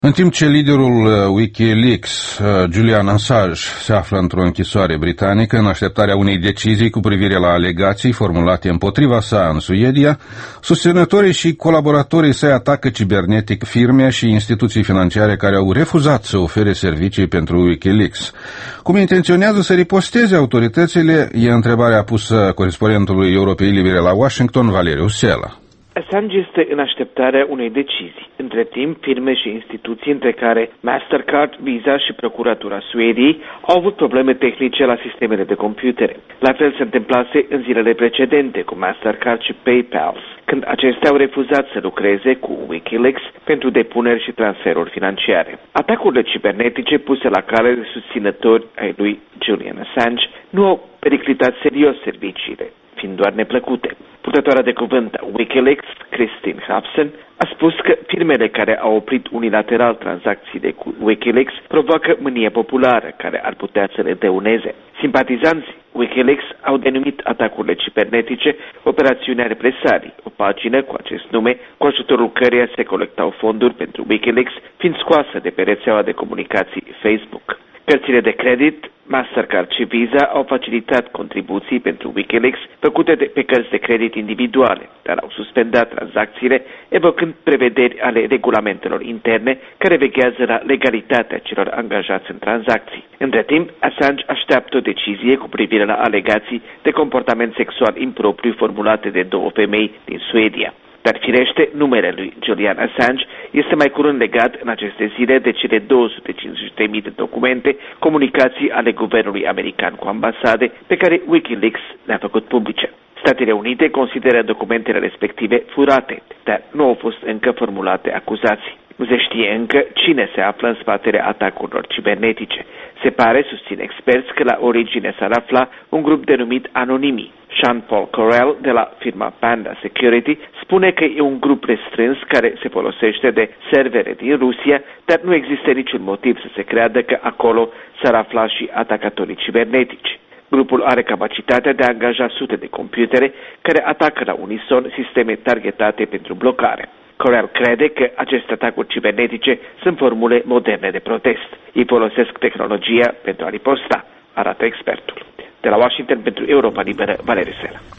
În timp ce liderul Wikileaks, Julian Assange, se află într-o închisoare britanică în așteptarea unei decizii cu privire la alegații formulate împotriva sa în Suedia, susținătorii și colaboratorii săi atacă cibernetic firme și instituții financiare care au refuzat să ofere servicii pentru Wikileaks. Cum intenționează să riposteze autoritățile, e întrebarea pusă corespondentului Europei Libere la Washington, Valeriu Sela. Assange este în așteptarea unei decizii. Între timp, firme și instituții, între care Mastercard, Visa și Procuratura Suediei, au avut probleme tehnice la sistemele de computere. La fel se întâmplase în zilele precedente cu Mastercard și PayPal, când acestea au refuzat să lucreze cu Wikileaks pentru depuneri și transferuri financiare. Atacurile cibernetice puse la cale de susținători ai lui Julian Assange nu au periclitat serios serviciile, fiind doar neplăcute. Purtătoarea de cuvânt a Wikileaks, Christine Hafsen, a spus că firmele care au oprit unilateral tranzacțiile cu Wikileaks provoacă mânie populară care ar putea să le dăuneze. Simpatizanții Wikileaks au denumit atacurile cibernetice operațiunea represalii, o pagină cu acest nume, cu ajutorul căreia se colectau fonduri pentru Wikileaks, fiind scoasă de pe rețeaua de comunicații Facebook. Cărțile de credit, Mastercard și Visa au facilitat contribuții pentru Wikileaks făcute pe cărți de credit individuale, dar au suspendat tranzacțiile, evocând prevederi ale regulamentelor interne care veghează la legalitatea celor angajați în tranzacții. Între timp, Assange așteaptă o decizie cu privire la alegații de comportament sexual impropriu formulate de două femei din Suedia. Dar firește, numele lui Julian Assange este mai curând legat în aceste zile de cele 250.000 de documente, comunicații ale guvernului american cu ambasade, pe care Wikileaks le-a făcut publice. Statele Unite consideră documentele respective furate, dar nu au fost încă formulate acuzații. Nu se știe încă cine se află în spatele atacurilor cibernetice. Se pare, susțin experți, că la origine s-ar afla un grup denumit Anonimi. Jean-Paul Corel, de la firma Panda Security, spune că e un grup restrâns care se folosește de servere din Rusia, dar nu există niciun motiv să se creadă că acolo s-ar afla și atacatorii cibernetici. Grupul are capacitatea de a angaja sute de computere care atacă la unison sisteme targetate pentru blocare. Corel crede că aceste atacuri cibernetice sunt formule moderne de protest. Ei folosesc tehnologia pentru a riposta, arată expertul. De la Washington pentru Europa Liberă, Valeriu Sela.